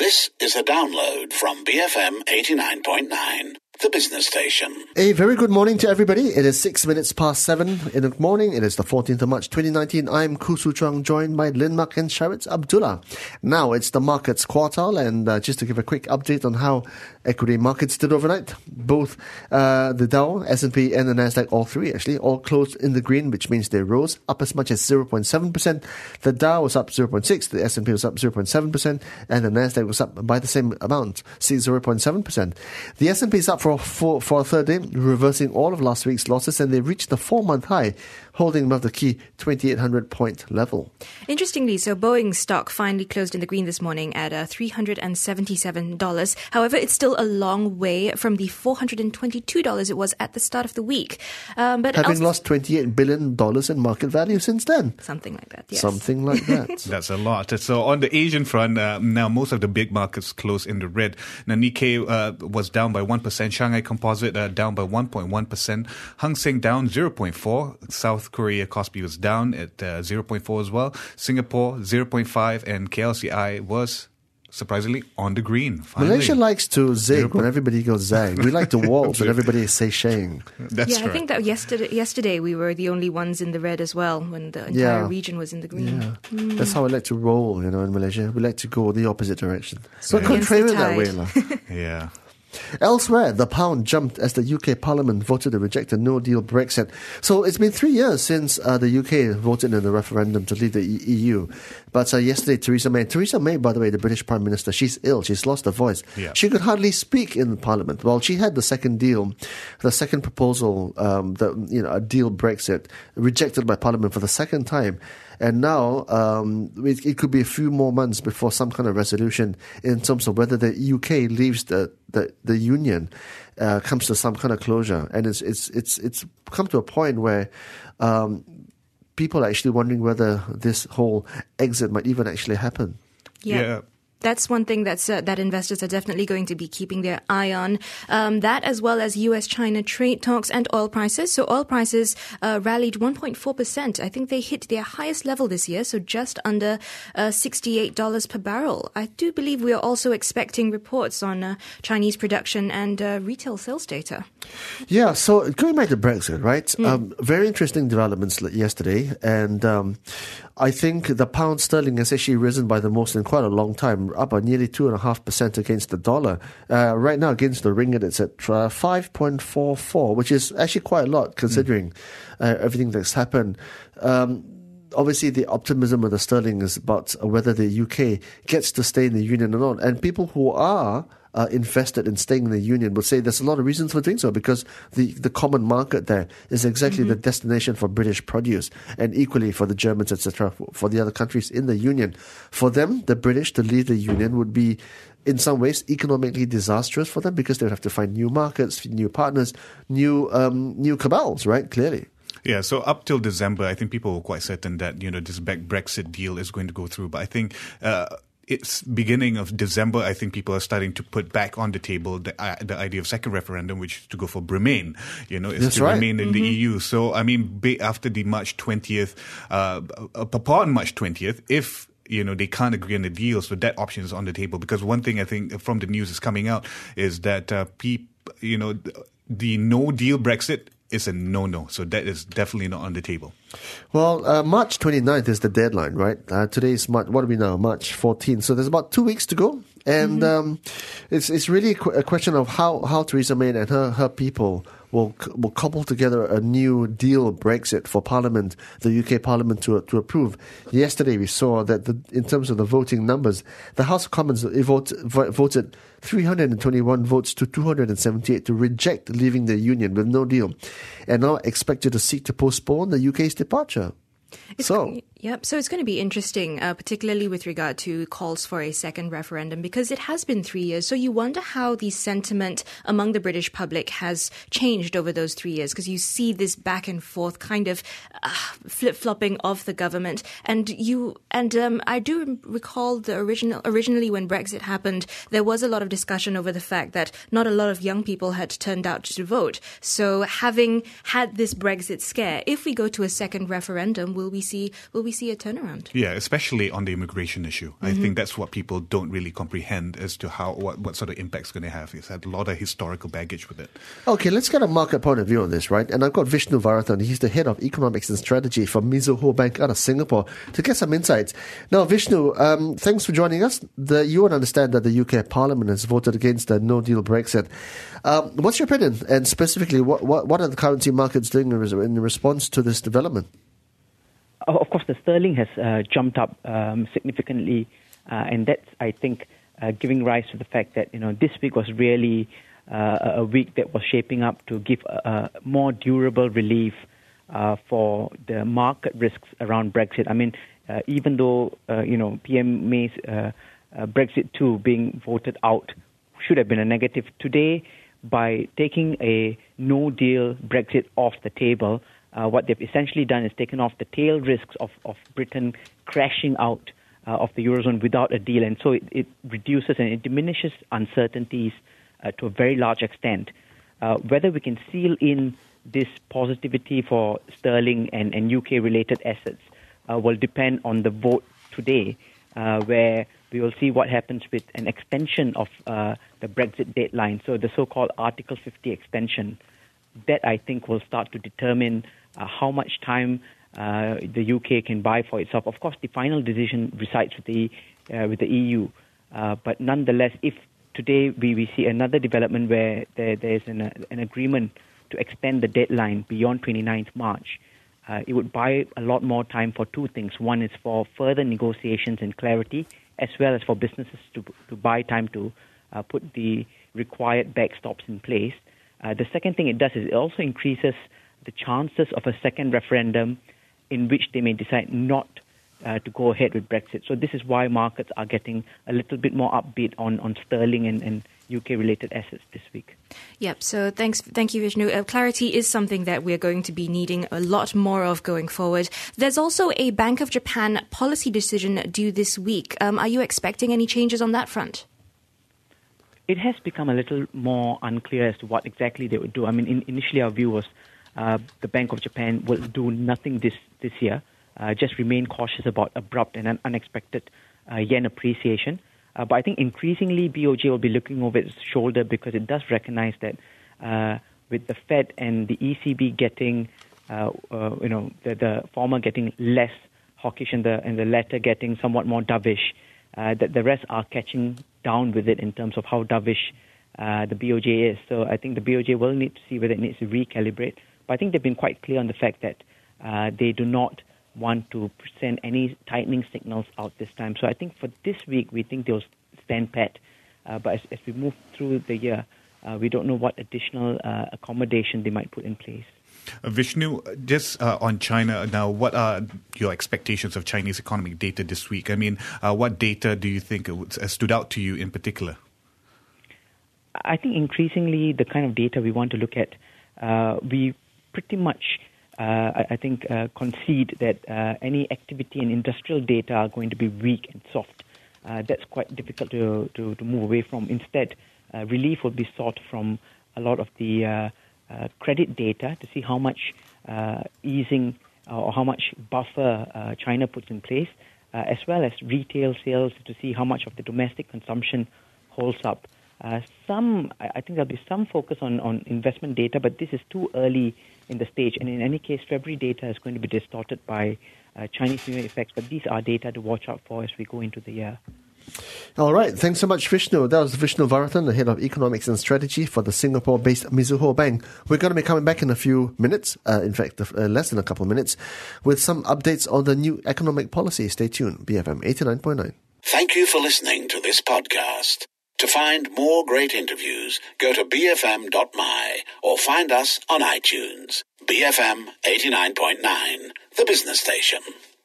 This is a download from BFM 89.9, the business station. A very good morning to everybody. It is 6 minutes past 7 in the morning. It is the 14th of March 2019. I'm Khoo Su Chuang, joined by Lin Mak and Sharitz Abdullah. Now it's the markets quartile, and just to give a quick update on how equity markets did overnight, both the Dow, S&P and the Nasdaq, all three actually, all closed in the green, which means they rose up as much as 0.7%. The Dow was up 0.6%, the S&P was up 0.7%, and the Nasdaq was up by the same amount, 0.7%. The S&P is up for a third day, reversing all of last week's losses, and they reached the 4-month high, holding above the key 2,800 point level. Interestingly, so Boeing stock finally closed in the green this morning at $377. However, it's still a long way from the $422 it was at the start of the week. But having lost $28 billion in market value since then. Something like that, yes. Something like that. That's a lot. So on the Asian front, now most of the big markets closed in the red. Now Nikkei was down by 1%, Shanghai Composite down by 1.1%, Hang Seng down 0.4%, South Korea Kospi was down at 0.4 as well, Singapore 0.5, and KLCI was surprisingly on the green. Finally. Malaysia likes to zig when everybody goes zag. We like to waltz when everybody is sashaying. That's right. I think that yesterday we were the only ones in the red as well when the entire region was in the green. Yeah. That's how we like to roll, in Malaysia. We like to go the opposite direction. So contrary that way. Yeah. Elsewhere, the pound jumped as the UK Parliament voted to reject a no-deal Brexit. So it's been 3 years since the UK voted in the referendum to leave the EU. But yesterday, Theresa May, by the way, the British Prime Minister, she's ill. She's lost her voice. Yeah. She could hardly speak in Parliament. Well, she had the second proposal, a deal Brexit, rejected by Parliament for the second time. And now it could be a few more months before some kind of resolution in terms of whether the UK leaves the union, comes to some kind of closure. And it's come to a point where people are actually wondering whether this whole exit might even actually happen. Yeah. That's one thing that investors are definitely going to be keeping their eye on. That as well as US-China trade talks and oil prices. So oil prices rallied 1.4%. I think they hit their highest level this year, so just under $68 per barrel. I do believe we are also expecting reports on Chinese production and retail sales data. Yeah, so going back to Brexit, right? Very interesting developments yesterday. And I think the pound sterling has actually risen by the most in quite a long time, up by nearly 2.5% against the dollar. Right now, against the ringgit, it's at 5.44, which is actually quite a lot considering everything that's happened. Obviously, the optimism of the sterling is about whether the UK gets to stay in the union or not. And people who are invested in staying in the union will say there's a lot of reasons for doing so, because the common market there is exactly the destination for British produce, and equally for the Germans, etc., for the other countries in the union. For them, the British to leave the union would be in some ways economically disastrous for them, because they would have to find new markets, new partners, new cabals, right? Clearly. Yeah, so up till December, I think people were quite certain that, this Brexit deal is going to go through. But I think it's beginning of December, I think people are starting to put back on the table the idea of second referendum, which is to go for Remain, remain in the EU. So, after the March 20th, upon March 20th, if they can't agree on the deal, so that option is on the table. Because one thing I think from the news is coming out is that the no-deal Brexit is a no-no. So that is definitely not on the table. Well, March 29th is the deadline, right? Today is March 14th. So there's about 2 weeks to go. And it's really a question of how Theresa May and her people will cobble together a new deal Brexit for Parliament, the UK Parliament, to approve. Yesterday we saw that in terms of the voting numbers, the House of Commons voted 321 votes to 278 to reject leaving the union with no deal, and now expected to seek to postpone the UK's departure. So it's going to be interesting, particularly with regard to calls for a second referendum, because it has been 3 years. So you wonder how the sentiment among the British public has changed over those 3 years, because you see this back and forth kind of flip-flopping of the government. And I do recall originally when Brexit happened, there was a lot of discussion over the fact that not a lot of young people had turned out to vote. So having had this Brexit scare, if we go to a second referendum, will we see we see a turnaround. Yeah, especially on the immigration issue. I think that's what people don't really comprehend as to what sort of impact it's going to have. It's had a lot of historical baggage with it. Okay, let's get a market point of view on this, right? And I've got Vishnu Varathan. He's the head of economics and strategy for Mizuho Bank out of Singapore to get some insights. Now, Vishnu, thanks for joining us. You would understand that the UK Parliament has voted against the no-deal Brexit. What's your opinion? And specifically, what are the currency markets doing in response to this development? Of course, the sterling has jumped up significantly, and that's, I think, giving rise to the fact that this week was really a week that was shaping up to give more durable relief for the market risks around Brexit. I mean, even though PM May's Brexit 2 being voted out should have been a negative, today, by taking a no-deal Brexit off the table, what they've essentially done is taken off the tail risks of Britain crashing out of the Eurozone without a deal. And so it reduces and it diminishes uncertainties to a very large extent. Whether we can seal in this positivity for sterling and UK-related assets will depend on the vote today, where we will see what happens with an extension of the Brexit deadline, so the so-called Article 50 extension. That, I think, will start to determine how much time the UK can buy for itself. Of course, the final decision resides with the EU. But nonetheless, if today we see another development where there's an agreement to extend the deadline beyond 29th March, it would buy a lot more time for two things. One is for further negotiations and clarity, as well as for businesses to buy time to put the required backstops in place. The second thing it does is it also increases the chances of a second referendum in which they may decide not to go ahead with Brexit. So this is why markets are getting a little bit more upbeat on sterling and UK-related assets this week. Yep, so thank you, Vishnu. Clarity is something that we're going to be needing a lot more of going forward. There's also a Bank of Japan policy decision due this week. Are you expecting any changes on that front? It has become a little more unclear as to what exactly they would do. I mean, initially our view was the Bank of Japan will do nothing this year, just remain cautious about abrupt and unexpected yen appreciation. But I think increasingly BOJ will be looking over its shoulder because it does recognize that with the Fed and the ECB getting, the former getting less hawkish and the latter getting somewhat more dovish, that the rest are catching down with it in terms of how dovish the BOJ is. So I think the BOJ will need to see whether it needs to recalibrate. But I think they've been quite clear on the fact that they do not want to send any tightening signals out this time. So I think for this week, we think they'll stand pat. But as we move through the year, we don't know what additional accommodation they might put in place. Vishnu, just on China now, what are your expectations of Chinese economic data this week? I mean, what data do you think stood out to you in particular? I think increasingly the kind of data we want to look at, we pretty much, concede that any activity and industrial data are going to be weak and soft. That's quite difficult to move away from. Instead, relief will be sought from a lot of the credit data to see how much easing or how much buffer China puts in place, as well as retail sales to see how much of the domestic consumption holds up. I think there'll be some focus on investment data, but this is too early in the stage. And in any case, February data is going to be distorted by Chinese New Year effects, but these are data to watch out for as we go into the year. All right. Thanks so much, Vishnu. That was Vishnu Varathan, the head of economics and strategy for the Singapore-based Mizuho Bank. We're going to be coming back in a few minutes, in fact, less than a couple of minutes, with some updates on the new economic policy. Stay tuned. BFM 89.9. Thank you for listening to this podcast. To find more great interviews, go to bfm.my or find us on iTunes. BFM 89.9, the business station.